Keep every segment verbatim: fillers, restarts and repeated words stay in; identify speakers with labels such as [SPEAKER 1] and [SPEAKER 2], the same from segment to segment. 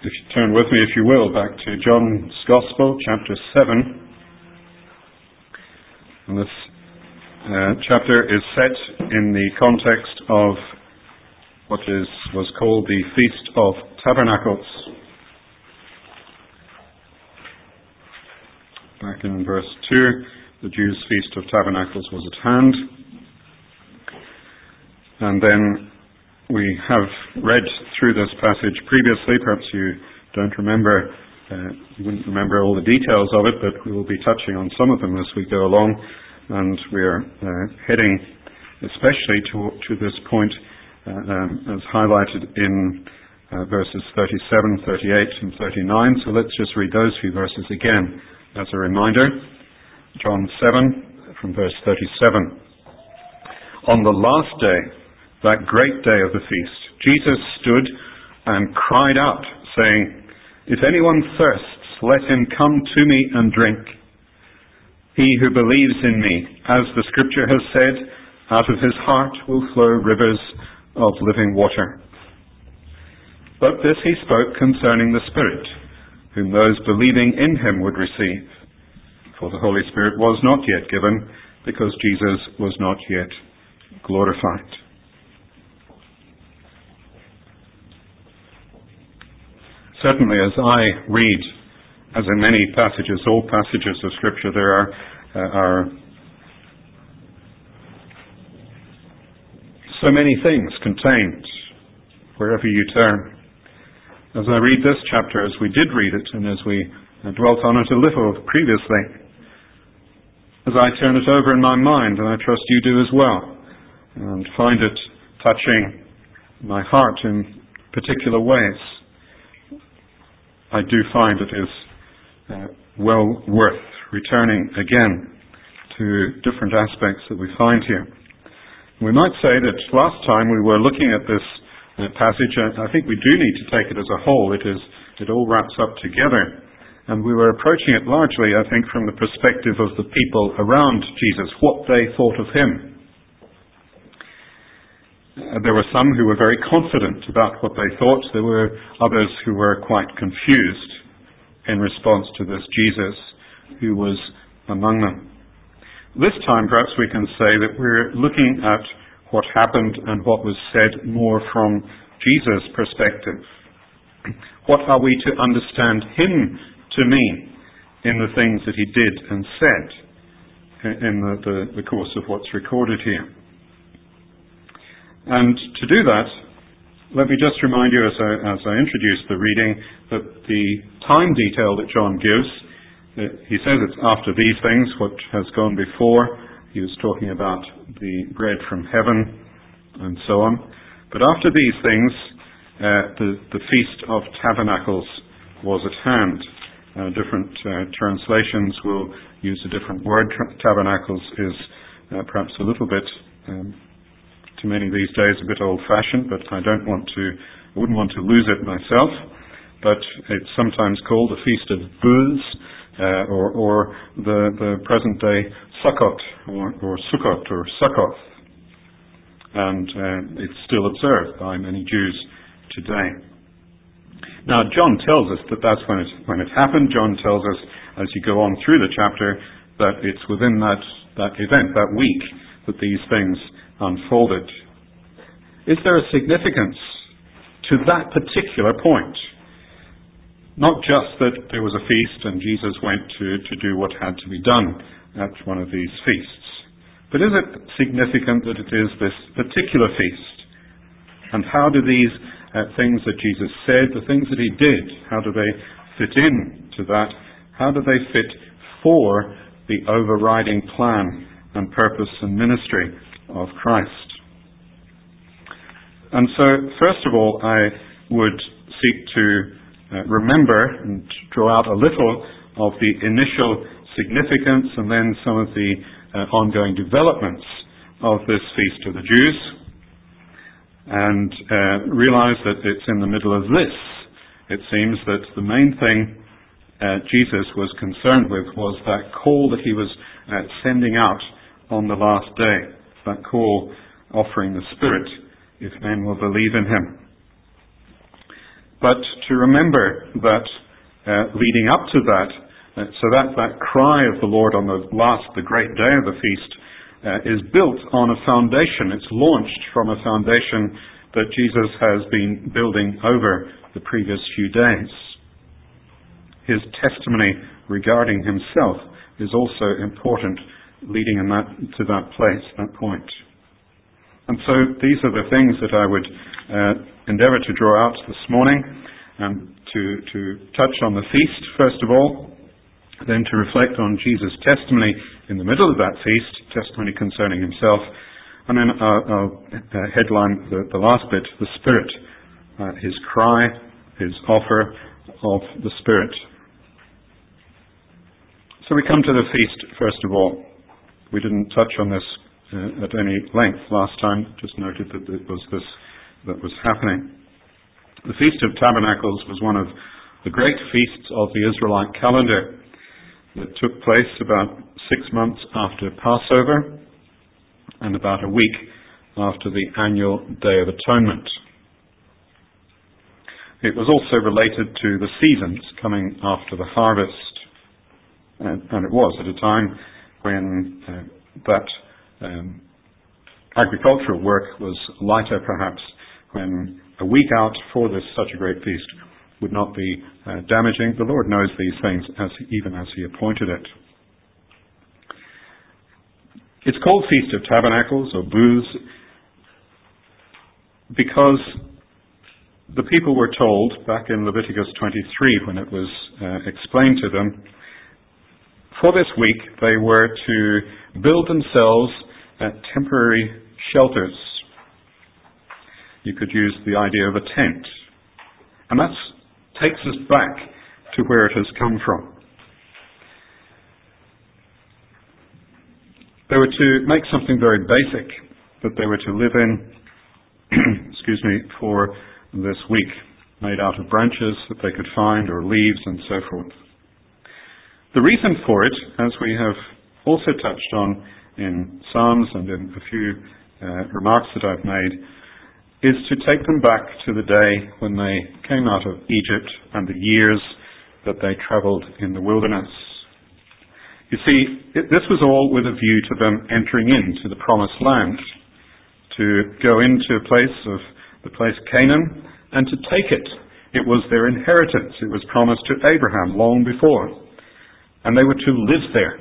[SPEAKER 1] If you turn with me, if you will, back to John's Gospel, chapter seven. And this uh, chapter is set in the context of what is was called the Feast of Tabernacles. Back in verse two, the Jews' Feast of Tabernacles was at hand. And then we have read through this passage previously. Perhaps you don't remember, uh, you wouldn't remember all the details of it, but we will be touching on some of them as we go along. And we're uh, heading especially to, to this point uh, um, as highlighted in uh, verses thirty-seven, thirty-eight and thirty-nine. So let's just read those few verses again as a reminder. John seven from verse thirty-seven. On the last day, that great day of the feast, Jesus stood and cried out, saying, "If anyone thirsts, let him come to me and drink. He who believes in me, as the scripture has said, out of his heart will flow rivers of living water." But this he spoke concerning the Spirit, whom those believing in him would receive. For the Holy Spirit was not yet given, because Jesus was not yet glorified. Certainly, as I read, as in many passages, all passages of Scripture, there are, uh, are so many things contained wherever you turn. As I read this chapter, as we did read it, and as we uh, dwelt on it a little previously, as I turn it over in my mind, and I trust you do as well, and find it touching my heart in particular ways, I do find it is uh, well worth returning again to different aspects that we find here. We might say that last time we were looking at this uh, passage, uh, I think we do need to take it as a whole. It is, it all wraps up together. And we were approaching it largely, I think, from the perspective of the people around Jesus, what they thought of him. Uh, there were some who were very confident about what they thought. There were others who were quite confused in response to this Jesus who was among them. This time, perhaps we can say that we're looking at what happened and what was said more from Jesus' perspective. What are we to understand him to mean in the things that he did and said in the, the, the course of what's recorded here? And to do that, let me just remind you as I, as I introduce the reading that the time detail that John gives, uh, he says it's after these things, what has gone before. He was talking about the bread from heaven and so on. But after these things, uh, the, the Feast of Tabernacles was at hand. Uh, different uh, translations will use a different word. Tabernacles is uh, perhaps a little bit um, to many these days a bit old-fashioned, but I don't want to, I wouldn't want to lose it myself. But it's sometimes called the Feast of Booths, uh, or, or the, the present-day Sukkot, or, or Sukkot, or Sukkoth. And uh, it's still observed by many Jews today. Now, John tells us that that's when it, when it happened. John tells us, as you go on through the chapter, that it's within that, that event, that week, that these things unfolded. Is there a significance to that particular point? Not just that there was a feast and Jesus went to, to do what had to be done at one of these feasts, but is it significant that it is this particular feast? And how do these uh, things that Jesus said, the things that he did, how do they fit in to that? How do they fit for the overriding plan and purpose and ministry of Christ? And so, first of all, I would seek to uh, remember and draw out a little of the initial significance and then some of the uh, ongoing developments of this Feast of the Jews, and uh, realize that it's in the middle of this. It seems that the main thing uh, Jesus was concerned with was that call that he was uh, sending out on the last day. That call offering the Spirit if men will believe in him. but to remember that uh, leading up to that, uh, so that that cry of the Lord on the last, the great day of the feast, uh, is built on a foundation. It's launched from a foundation that Jesus has been building over the previous few days. His testimony regarding himself is also important, leading in that, to that place, that point. And so these are the things that I would uh, endeavour to draw out this morning, and to, to touch on the feast, first of all, then to reflect on Jesus' testimony in the middle of that feast, testimony concerning himself, and then I'll, I'll uh, headline the, the last bit, the Spirit, uh, his cry, his offer of the Spirit. So we come to the feast, first of all. We didn't touch on this uh, at any length last time, just noted that it was this that was happening. The Feast of Tabernacles was one of the great feasts of the Israelite calendar that took place about six months after Passover and about a week after the annual Day of Atonement. It was also related to the seasons coming after the harvest, and, and it was at a time when uh, that um, agricultural work was lighter, perhaps, when a week out for this such a great feast would not be uh, damaging. The Lord knows these things as even as he appointed it. It's called Feast of Tabernacles or Booths because the people were told back in Leviticus twenty-three, when it was uh, explained to them, for this week they were to build themselves uh, temporary shelters. You could use the idea of a tent. And that takes us back to where it has come from. They were to make something very basic that they were to live in, excuse me, for this week, made out of branches that they could find or leaves and so forth. The reason for it, as we have also touched on in Psalms and in a few uh, remarks that I've made, is to take them back to the day when they came out of Egypt and the years that they travelled in the wilderness. You see, it, this was all with a view to them entering into the promised land, to go into a place of the place Canaan and to take it. It was their inheritance. It was promised to Abraham long before. And they were to live there.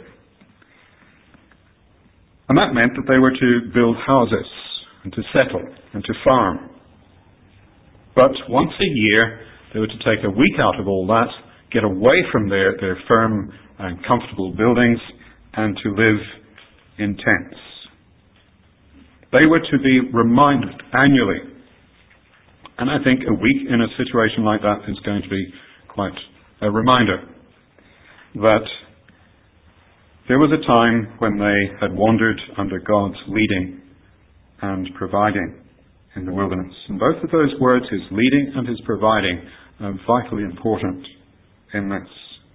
[SPEAKER 1] And that meant that they were to build houses and to settle and to farm. But once a year, they were to take a week out of all that, get away from their, their firm and comfortable buildings, and to live in tents. They were to be reminded annually. And I think a week in a situation like that is going to be quite a reminder that there was a time when they had wandered under God's leading and providing in the wilderness. And both of those words, his leading and his providing, are vitally important in this.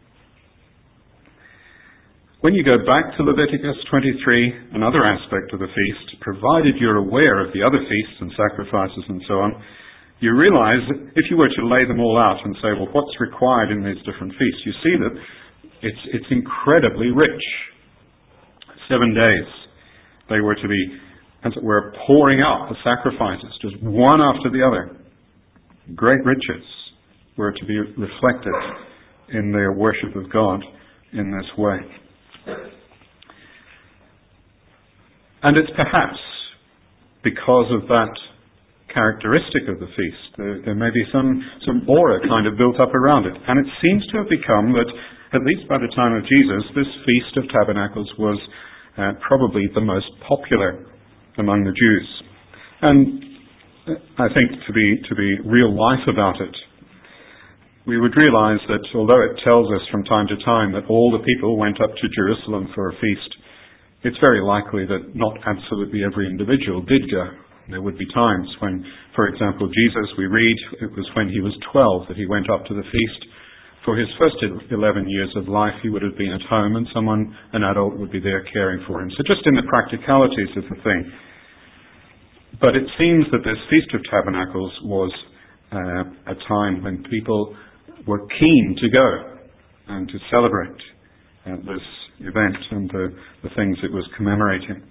[SPEAKER 1] When you go back to Leviticus twenty-three, another aspect of the feast, provided you're aware of the other feasts and sacrifices and so on, you realize that if you were to lay them all out and say, well, what's required in these different feasts, you see that it's, it's incredibly rich. Seven days they were to be, as it were, pouring out the sacrifices, just one after the other. Great riches were to be reflected in their worship of God in this way. And it's perhaps because of that characteristic of the feast, there, there may be some, some aura kind of built up around it. And it seems to have become that, at least by the time of Jesus, this Feast of Tabernacles was uh, probably the most popular among the Jews. And I think to be, to be real life about it, we would realize that although it tells us from time to time that all the people went up to Jerusalem for a feast, it's very likely that not absolutely every individual did go. There would be times when, for example, Jesus, we read, it was when he was twelve that he went up to the feast. For his first eleven years of life, he would have been at home and someone, an adult, would be there caring for him. So just in the practicalities of the thing. But it seems that this Feast of Tabernacles was uh, a time when people were keen to go and to celebrate uh, this event and the, the things it was commemorating.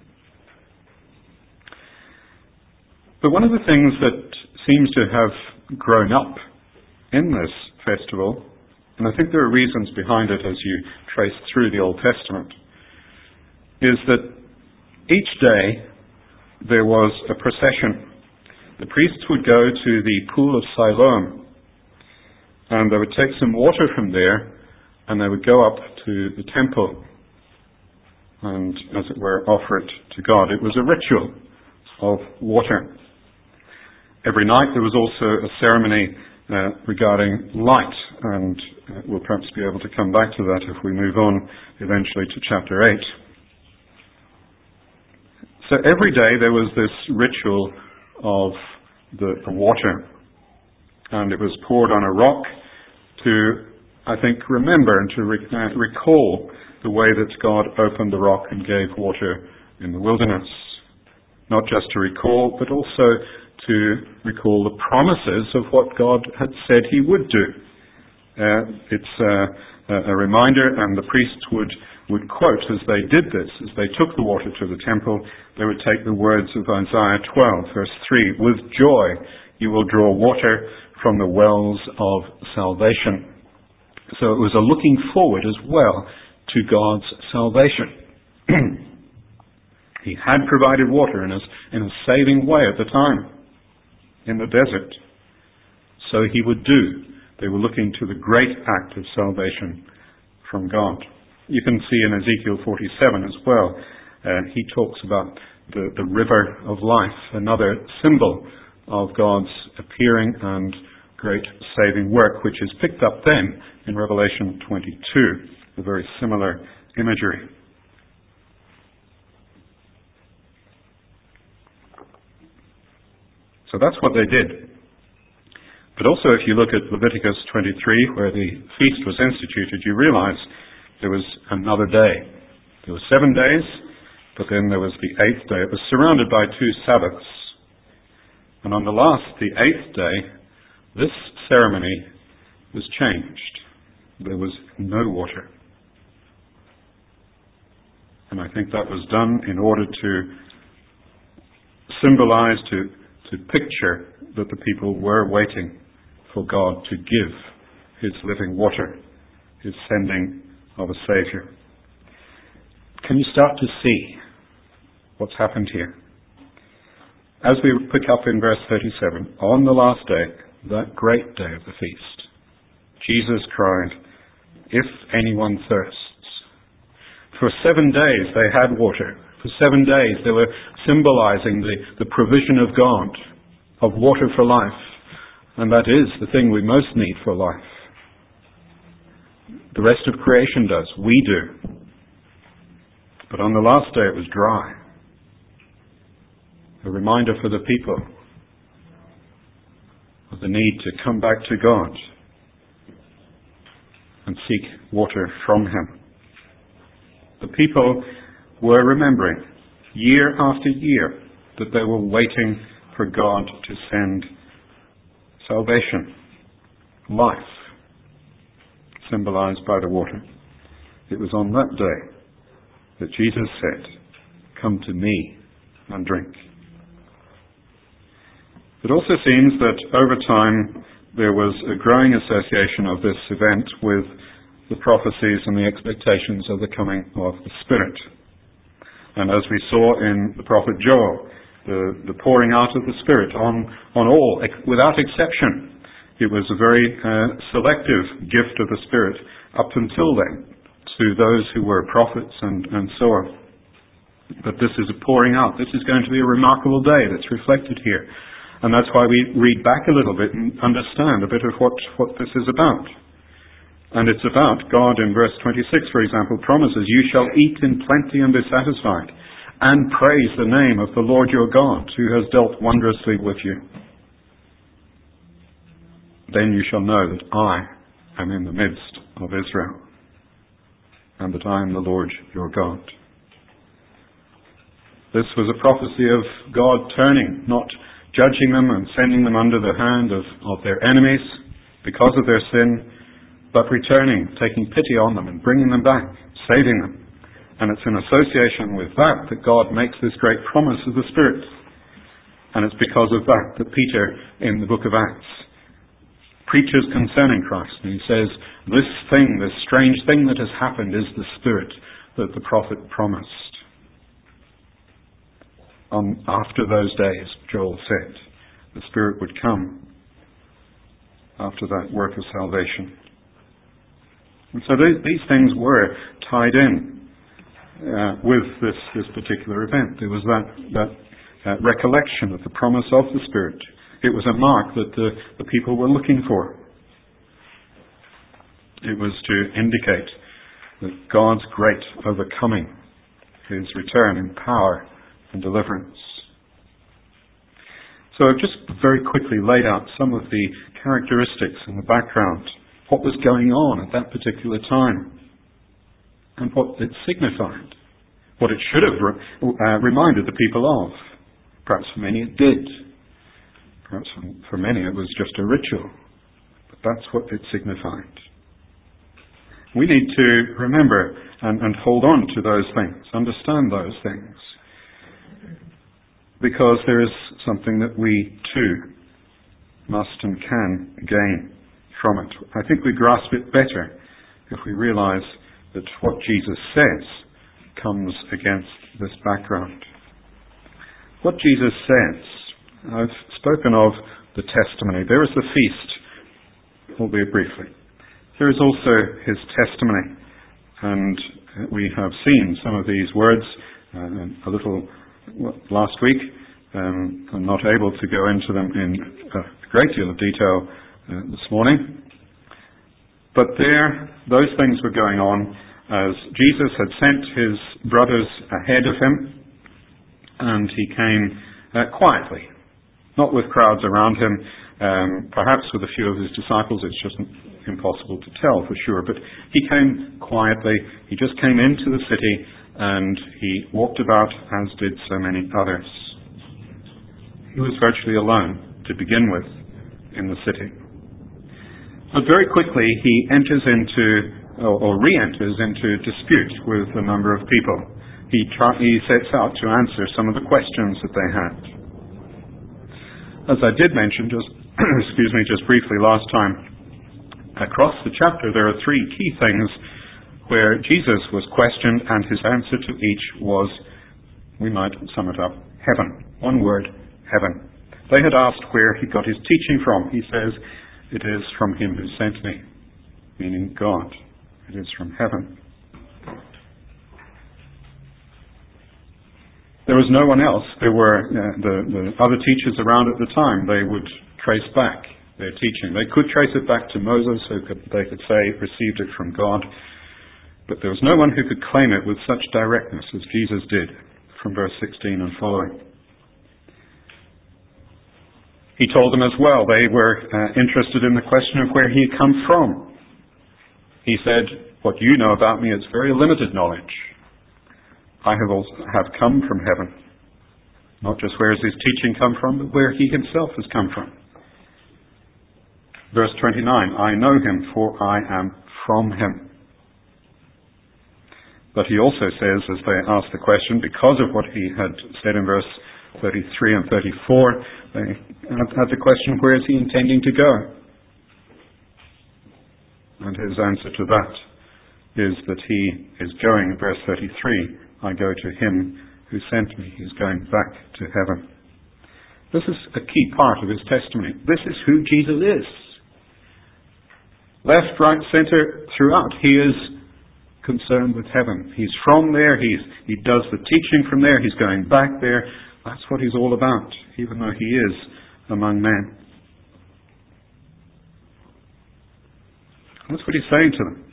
[SPEAKER 1] But one of the things that seems to have grown up in this festival, and I think there are reasons behind it as you trace through the Old Testament, is that each day there was a procession. The priests would go to the pool of Siloam, and they would take some water from there, and they would go up to the temple and, as it were, offer it to God. It was a ritual of water. Every night there was also a ceremony uh, regarding light, and uh, we'll perhaps be able to come back to that if we move on eventually to chapter eight. So every day there was this ritual of the, the water, and it was poured on a rock to, I think, remember and to re- uh, recall the way that God opened the rock and gave water in the wilderness. Not just to recall, but also to recall the promises of what God had said he would do. Uh, it's uh, a reminder, and the priests would, would quote as they did this, as they took the water to the temple, they would take the words of Isaiah twelve, verse three, "With joy you will draw water from the wells of salvation." So it was a looking forward as well to God's salvation. He had provided water in a, in a saving way at the time, in the desert. So he would do. They were looking to the great act of salvation from God. You can see in Ezekiel forty-seven as well, uh, he talks about the, the river of life, another symbol of God's appearing and great saving work, which is picked up then in Revelation twenty-two, a very similar imagery. So that's what they did. But also if you look at Leviticus twenty-three, where the feast was instituted, you realize there was another day. There were seven days, but then there was the eighth day. It was surrounded by two Sabbaths. And on the last, the eighth day, this ceremony was changed. There was no water. And I think that was done in order to symbolize, to, to picture that the people were waiting for God to give his living water, his sending of a Savior. Can you start to see what's happened here? As we pick up in verse thirty-seven, on the last day, that great day of the feast, Jesus cried, "If anyone thirsts." For seven days they had water. For seven days they were symbolizing the, the provision of God, of water for life. And that is the thing we most need for life. The rest of creation does. We do. But on the last day it was dry. A reminder for the people of the need to come back to God and seek water from him. The people were remembering year after year that they were waiting for God to send salvation, life, symbolized by the water. It was on that day that Jesus said, "Come to me and drink." It also seems that over time there was a growing association of this event with the prophecies and the expectations of the coming of the Spirit. And as we saw in the prophet Joel, the, the pouring out of the Spirit on, on all, ex- without exception. It was a very uh, selective gift of the Spirit up until then to those who were prophets and, and so on. But this is a pouring out. This is going to be a remarkable day that's reflected here. And that's why we read back a little bit and understand a bit of what, what this is about. And it's about God in verse twenty-six, for example, promises, "You shall eat in plenty and be satisfied, and praise the name of the Lord your God, who has dealt wondrously with you. Then you shall know that I am in the midst of Israel, and that I am the Lord your God." This was a prophecy of God turning, not judging them and sending them under the hand of, of their enemies because of their sin, but returning, taking pity on them and bringing them back, saving them. And it's in association with that that God makes this great promise of the Spirit. And it's because of that that Peter, in the book of Acts, preaches concerning Christ. And he says, this thing, this strange thing that has happened is the Spirit that the prophet promised. On, after those days, Joel said, the Spirit would come after that work of salvation. And so these, these things were tied in uh, with this, this particular event. There was that, that uh, recollection of the promise of the Spirit. It was a mark that the, the people were looking for. It was to indicate that God's great overcoming, His return in power and deliverance. So I've just very quickly laid out some of the characteristics and the background, what was going on at that particular time, and what it signified, what it should have re- uh, reminded the people of. Perhaps for many it did. Perhaps for many it was just a ritual. But that's what it signified. We need to remember and, and hold on to those things, understand those things. Because there is something that we too must and can gain from it. I think we grasp it better if we realize that what Jesus says comes against this background. What Jesus says, I've spoken of the testimony. There is the feast, albeit briefly. There is also his testimony, and we have seen some of these words uh, a little last week. Um, I'm not able to go into them in a great deal of detail uh, this morning. But there, those things were going on as Jesus had sent his brothers ahead of him, and he came uh, quietly, not with crowds around him, um, perhaps with a few of his disciples. It's just impossible to tell for sure. But he came quietly. He just came into the city, and he walked about as did so many others. He was virtually alone to begin with in the city. But very quickly he enters into, or, or re-enters into dispute with a number of people. He, try, he sets out to answer some of the questions that they had. As I did mention, just excuse me, just briefly last time, across the chapter there are three key things where Jesus was questioned, and his answer to each was, we might sum it up, heaven. One word, heaven. They had asked where he got his teaching from. He says, it is from him who sent me, meaning God. It is from heaven. There was no one else. There were uh, the, the other teachers around at the time. They would trace back their teaching. They could trace it back to Moses, who could, they could say received it from God. But there was no one who could claim it with such directness as Jesus did from verse sixteen and following. He told them as well, they were uh, interested in the question of where he had come from. He said, what you know about me is very limited knowledge. I have also have come from heaven. Not just where has his teaching come from, but where he himself has come from. Verse twenty-nine, I know him, for I am from him. But he also says, as they ask the question, because of what he had said in verse thirty-three and thirty-four, they had the question, where is he intending to go? And his answer to that is that he is going, verse thirty-three, I go to him who sent me. He's going back to heaven. This is a key part of his testimony. This is who Jesus is. Left, right, center, throughout, he is concerned with heaven. He's from there. He's, he does the teaching from there. He's going back there. That's what he's all about, even though he is among men. That's what he's saying to them.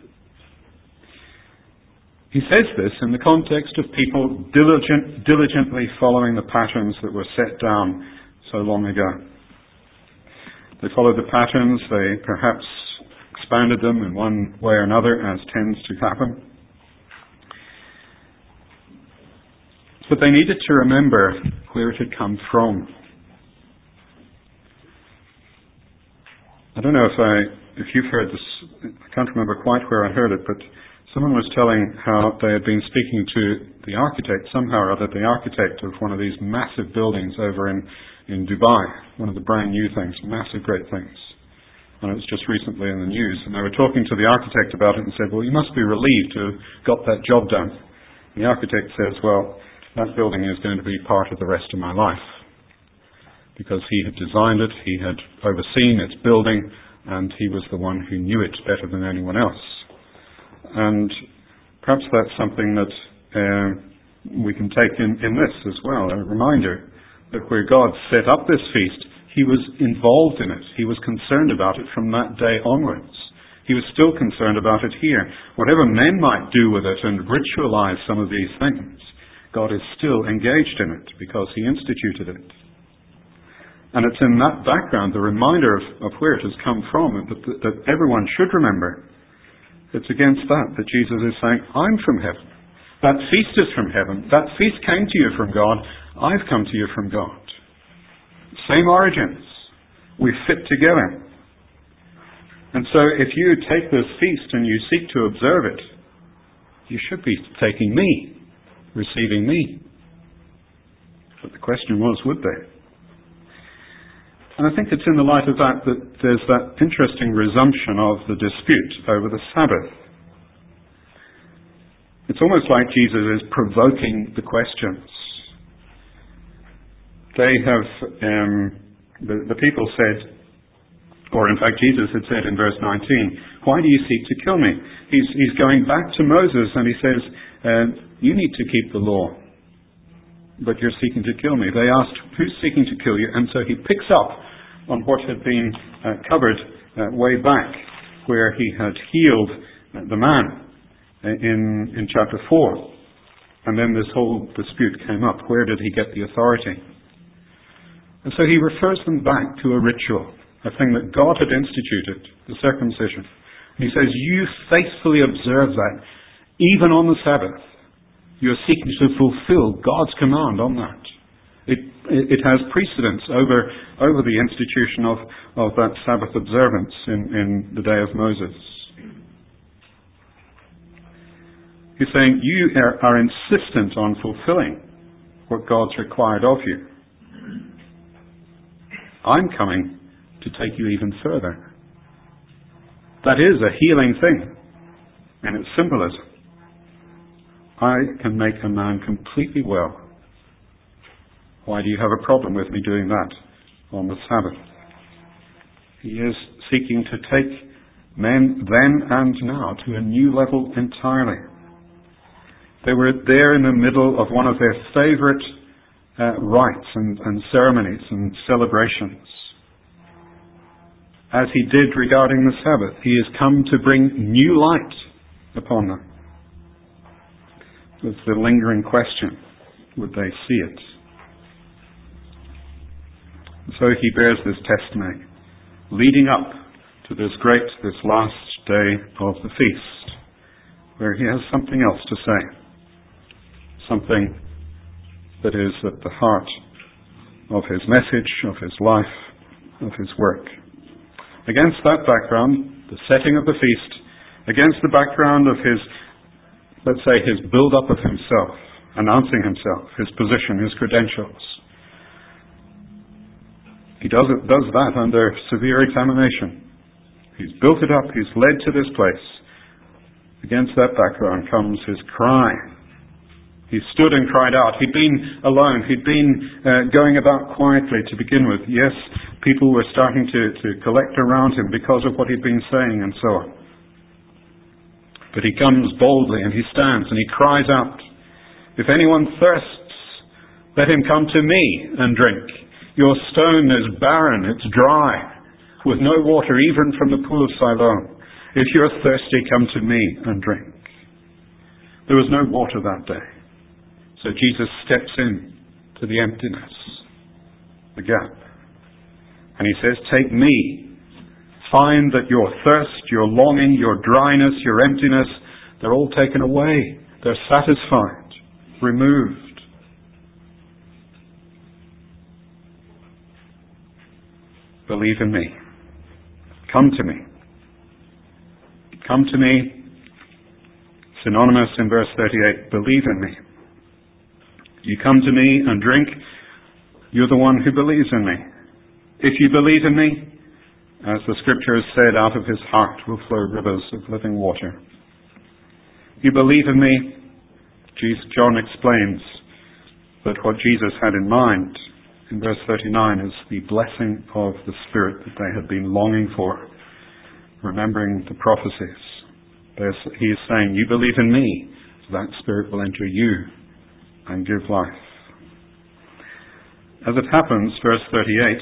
[SPEAKER 1] He says this in the context of people diligent, diligently following the patterns that were set down so long ago. They followed the patterns. They perhaps expanded them in one way or another, as tends to happen. But they needed to remember where it had come from. I don't know if I, if you've heard this, I can't remember quite where I heard it, but someone was telling how they had been speaking to the architect, somehow or other, the architect of one of these massive buildings over in, in Dubai, one of the brand new things, massive great things. And it was just recently in the news, and they were talking to the architect about it and said, well, you must be relieved to have got that job done. And the architect says, well, that building is going to be part of the rest of my life. Because he had designed it, he had overseen its building, and he was the one who knew it better than anyone else. And perhaps that's something that uh, we can take in, in this as well, a reminder that where God set up this feast, he was involved in it. He was concerned about it from that day onwards. He was still concerned about it here. Whatever men might do with it and ritualize some of these things, God is still engaged in it because he instituted it. And it's in that background, the reminder of, of where it has come from, that, that everyone should remember. It's against that that Jesus is saying, I'm from heaven. That feast is from heaven. That feast came to you from God. I've come to you from God. Same origins. We fit together. And so if you take this feast and you seek to observe it, you should be taking me, receiving me. But the question was, would they? And I think it's in the light of that that there's that interesting resumption of the dispute over the Sabbath. It's almost like Jesus is provoking the questions. They have, um, the, the people said, or in fact Jesus had said in verse nineteen, why do you seek to kill me? He's, he's going back to Moses and he says, uh, you need to keep the law, but you're seeking to kill me. They asked, who's seeking to kill you? And so he picks up on what had been uh, covered uh, way back, where he had healed uh, the man in, in chapter four. And then this whole dispute came up. Where did he get the authority? And so he refers them back to a ritual, a thing that God had instituted, the circumcision. And he says, you faithfully observe that, even on the Sabbath. You're seeking to fulfill God's command on that. It, it has precedence over, over the institution of, of that Sabbath observance in, in the day of Moses. He's saying you are, are insistent on fulfilling what God's required of you. I'm coming to take you even further. That is a healing thing in its symbolism. I can make a man completely well. Why do you have a problem with me doing that on the Sabbath? He is seeking to take men then and now to a new level entirely. They were there in the middle of one of their favorite uh, rites and, and ceremonies and celebrations. As he did regarding the Sabbath, he has come to bring new light upon them. With the lingering question, would they see it? So he bears this testimony, leading up to this great, this last day of the feast, where he has something else to say, something that is at the heart of his message, of his life, of his work. Against that background, the setting of the feast, against the background of his, let's say, his build-up of himself, announcing himself, his position, his credentials, he does, it, does that under severe examination. He's built it up. He's led to this place. Against that background comes his cry. He stood and cried out. He'd been alone. He'd been uh, going about quietly to begin with. Yes, people were starting to, to collect around him because of what he'd been saying and so on. But he comes boldly and he stands and he cries out, if anyone thirsts, let him come to me and drink. Your stone is barren, it's dry, with no water even from the pool of Siloam. If you're thirsty, come to me and drink. There was no water that day. So Jesus steps in to the emptiness, the gap. And he says, take me. Find that your thirst, your longing, your dryness, your emptiness, they're all taken away. They're satisfied, removed. Believe in me. come to me. Come to me, synonymous in verse thirty-eight, believe in me. You come to me and drink, you're the one who believes in me. If you believe in me, as the scripture has said, out of his heart will flow rivers of living water. You believe in me, Jesus, John explains that what Jesus had in mind in verse thirty-nine is the blessing of the Spirit that they had been longing for, remembering the prophecies. There's, he is saying, you believe in me, so that Spirit will enter you and give life. As it happens, verse thirty-eight,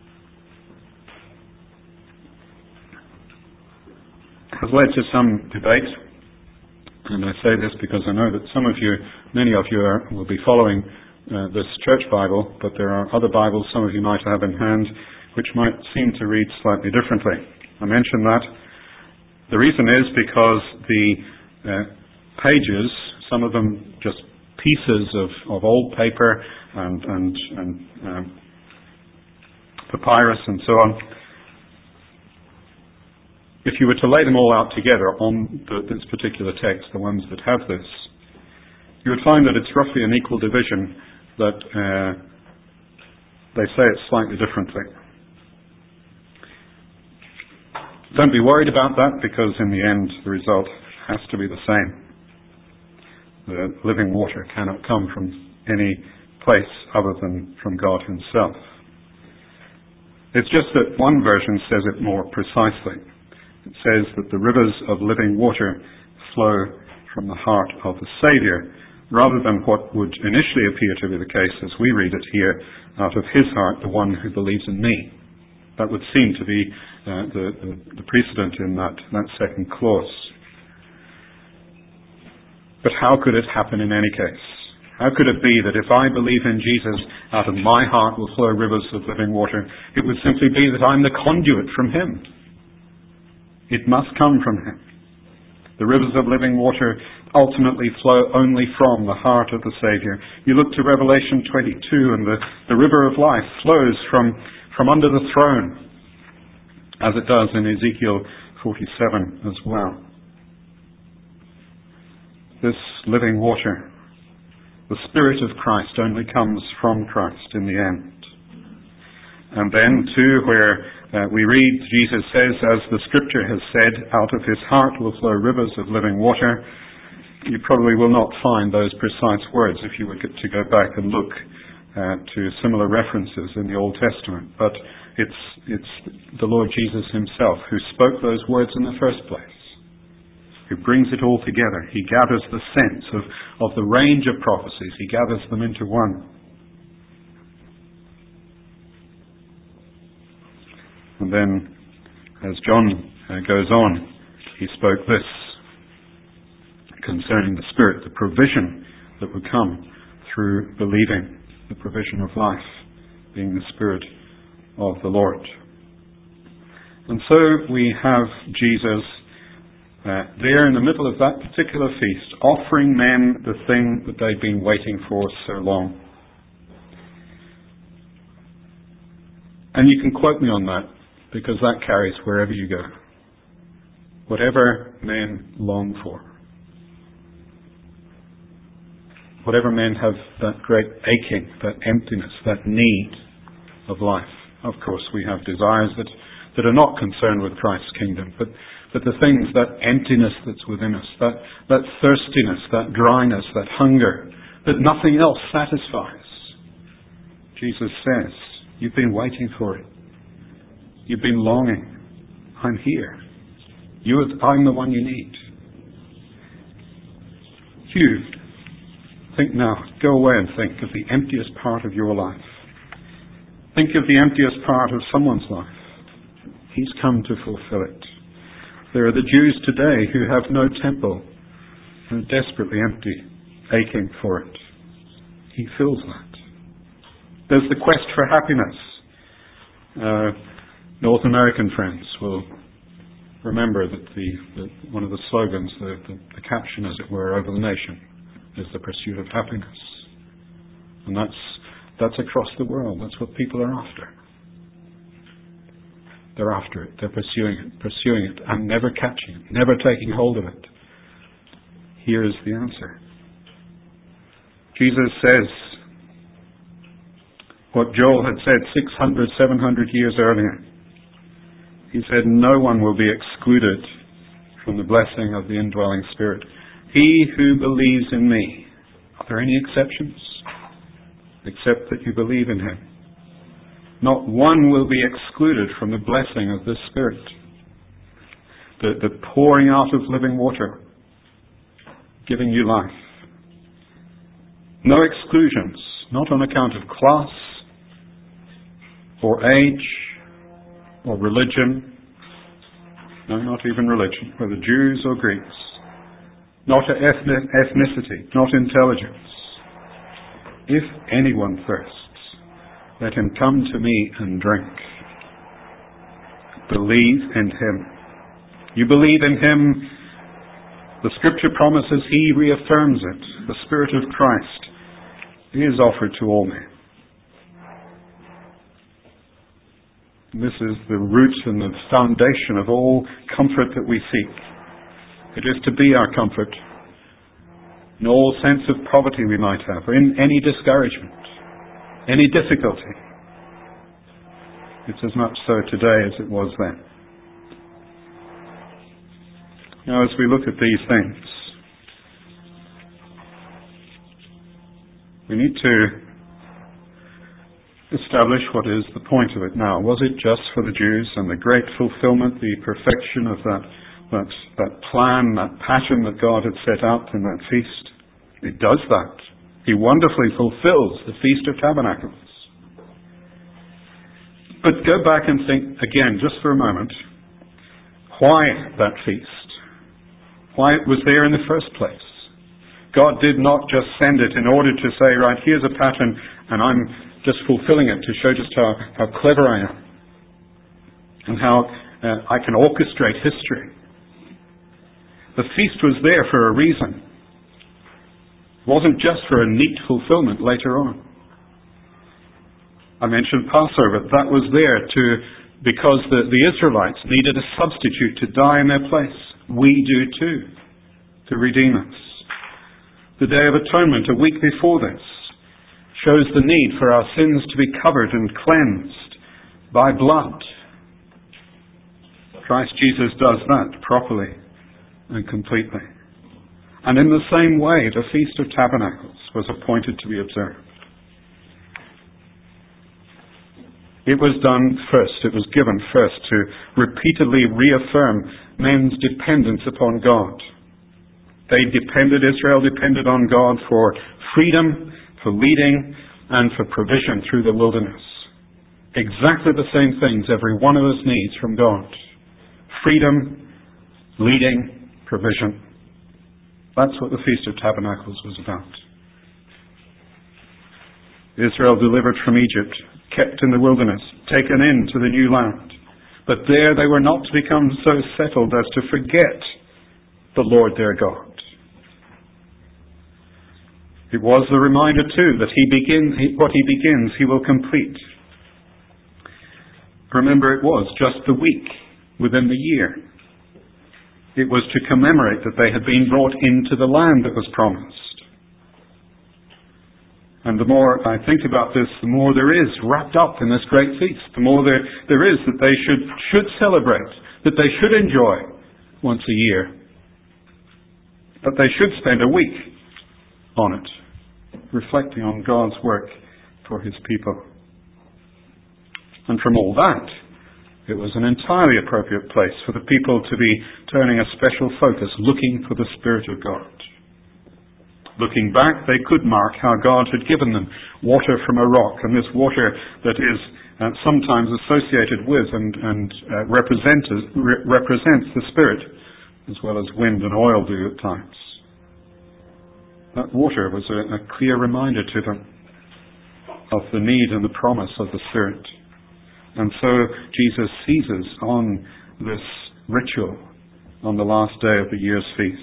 [SPEAKER 1] has led to some debate, and I say this because I know that some of you, many of you are, will be following uh, this church Bible, but there are other Bibles some of you might have in hand which might seem to read slightly differently. I mention that. The reason is because the uh, pages, some of them just pieces of, of old paper and, and, and um, papyrus and so on, if you were to lay them all out together on the, this particular text, the ones that have this, you would find that it's roughly an equal division, that uh, they say it slightly differently. Don't be worried about that, because in the end the result has to be the same. The living water cannot come from any place other than from God himself. It's just that one version says it more precisely. It says that the rivers of living water flow from the heart of the Saviour, rather than what would initially appear to be the case as we read it here, out of his heart, the one who believes in me. That would seem to be uh, the, the, the precedent in that, that second clause. But how could it happen in any case? How could it be that if I believe in Jesus, out of my heart will flow rivers of living water? It would simply be that I'm the conduit from him. It must come from him. The rivers of living water ultimately flow only from the heart of the Saviour. You look to Revelation twenty-two, and the, the river of life flows from, from under the throne, as it does in Ezekiel forty-seven as well. This living water, the Spirit of Christ, only comes from Christ in the end. And then, too, where uh, we read, Jesus says, as the Scripture has said, out of his heart will flow rivers of living water. You probably will not find those precise words if you were to go back and look uh, to similar references in the Old Testament. But it's, it's the Lord Jesus himself who spoke those words in the first place, who brings it all together. He gathers the sense of, of the range of prophecies. He gathers them into one. And then, as John uh, goes on, he spoke this concerning the Spirit, the provision that would come through believing, the provision of life, being the Spirit of the Lord. And so we have Jesus uh, there in the middle of that particular feast, offering men the thing that they'd been waiting for so long. And you can quote me on that, because that carries wherever you go. Whatever men long for. Whatever men have that great aching, that emptiness, that need of life. Of course, we have desires that, that are not concerned with Christ's kingdom, but, but the things, that emptiness that's within us, that, that thirstiness, that dryness, that hunger, that nothing else satisfies. Jesus says, you've been waiting for it. You've been longing. I'm here. You, I'm the one you need. You, think now, go away and think of the emptiest part of your life. Think of the emptiest part of someone's life. He's come to fulfill it. There are the Jews today who have no temple and are desperately empty, aching for it. He fills that. There's the quest for happiness. Uh, North American friends will remember that the, the one of the slogans, the, the, the caption, as it were, over the nation is the pursuit of happiness. And that's that's across the world. That's what people are after. They're after it. They're pursuing it, pursuing it, and never catching it, never taking hold of it. Here is the answer. Jesus says what Joel had said six hundred, seven hundred years earlier. He said, no one will be excluded from the blessing of the indwelling Spirit. He who believes in me. Are there any exceptions? Except that you believe in him. Not one will be excluded from the blessing of this Spirit. The, the pouring out of living water, giving you life. No exclusions, not on account of class, or age, or religion. No, not even religion, whether Jews or Greeks. Not ethnicity, not intelligence. If anyone thirsts, let him come to me and drink. Believe in him. You believe in him, the Scripture promises he reaffirms it. The Spirit of Christ is offered to all men. This is the root and the foundation of all comfort that we seek. It is to be our comfort in all sense of poverty we might have, or in any discouragement, any difficulty. It's as much so today as it was then. Now, as we look at these things, we need to establish what is the point of it now. Was it just for the Jews and the great fulfillment, the perfection of that, that, that plan, that pattern that God had set out in that feast? It does that. He wonderfully fulfills the Feast of Tabernacles. But go back and think again, just for a moment, why that feast? Why it was there in the first place? God did not just send it in order to say, right, here's a pattern, and I'm just fulfilling it to show just how, how clever I am and how uh, I can orchestrate history. The feast was there for a reason. It wasn't just for a neat fulfillment later on. I mentioned Passover. That was there to because the, the Israelites needed a substitute to die in their place. We do too, to redeem us. The Day of Atonement, a week before this, shows the need for our sins to be covered and cleansed by blood. Christ Jesus does that properly and completely. And in the same way, the Feast of Tabernacles was appointed to be observed. It was done first, it was given first to repeatedly reaffirm men's dependence upon God. They depended, Israel depended on God for freedom, for leading, and for provision through the wilderness. Exactly the same things every one of us needs from God. Freedom, leading, provision. That's what the Feast of Tabernacles was about. Israel delivered from Egypt, kept in the wilderness, taken into the new land. But there they were not to become so settled as to forget the Lord their God. It was the reminder too that he begin, he, what he begins he will complete. Remember, it was just the week within the year. It was to commemorate that they had been brought into the land that was promised. And the more I think about this, the more there is wrapped up in this great feast. The more there, there is that they should, should celebrate, that they should enjoy once a year. That they should spend a week on it, reflecting on God's work for his people. And from all that, it was an entirely appropriate place for the people to be turning a special focus, looking for the Spirit of God. Looking back, they could mark how God had given them water from a rock, and this water that is uh, sometimes associated with and, and uh, represents, re- represents the Spirit, as well as wind and oil do at times. That water was a, a clear reminder to them of the need and the promise of the Spirit. And so Jesus seizes on this ritual on the last day of the year's feast.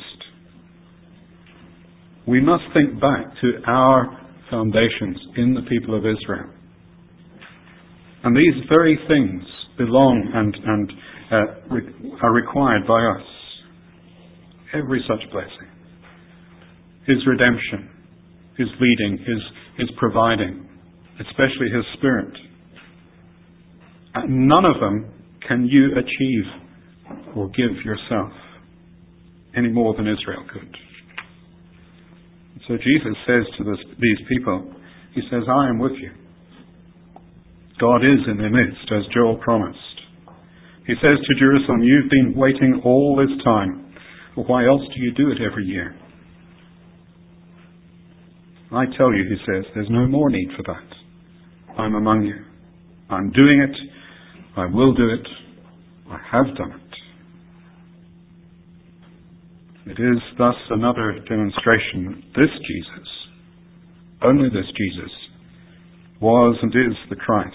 [SPEAKER 1] We must think back to our foundations in the people of Israel. And these very things belong and, and uh, re- are required by us. Every such blessing. His redemption, His leading, His, His providing, especially His Spirit. And none of them can you achieve or give yourself any more than Israel could. So Jesus says to this, these people, He says, I am with you. God is in their midst, as Joel promised. He says to Jerusalem, you've been waiting all this time. Well, why else do you do it every year? I tell you, He says, there's no more need for that. I'm among you. I'm doing it. I will do it. I have done it. It is thus another demonstration that this Jesus, only this Jesus, was and is the Christ.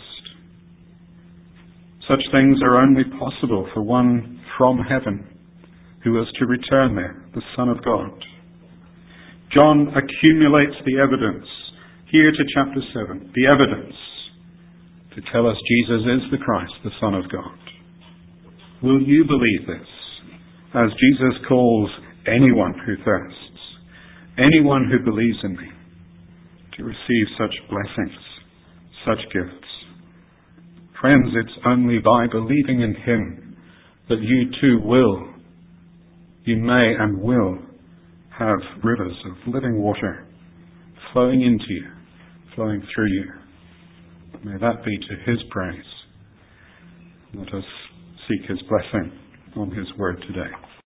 [SPEAKER 1] Such things are only possible for one from heaven who was to return there, the Son of God. John accumulates the evidence here to chapter seven, the evidence to tell us Jesus is the Christ, the Son of God. Will you believe this, as Jesus calls anyone who thirsts, anyone who believes in me, to receive such blessings, such gifts? Friends, it's only by believing in Him that you too will, you may and will have rivers of living water flowing into you, flowing through you. May that be to His praise. Let us seek His blessing on His word today.